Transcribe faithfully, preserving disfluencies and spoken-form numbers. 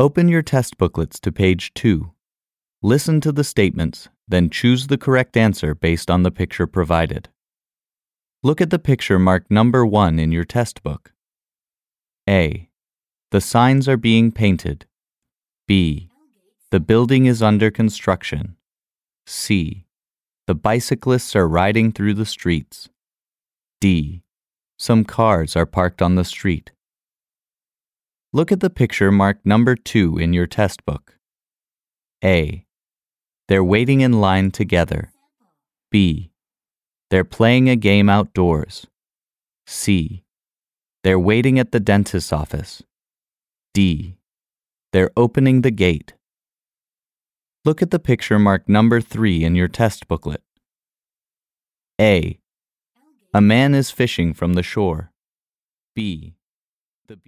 Open your test booklets to page two. Listen to the statements, then choose the correct answer based on the picture provided. Look at the picture marked number one in your test book. A. The signs are being painted. B. The building is under construction. C. The bicyclists are riding through the streets. D. Some cars are parked on the street. Look at the picture marked number two in your test book. A. They're waiting in line together. B. They're playing a game outdoors. C. They're waiting at the dentist's office. D. They're opening the gate. Look at the picture marked number three in your test booklet. A. A man is fishing from the shore. B.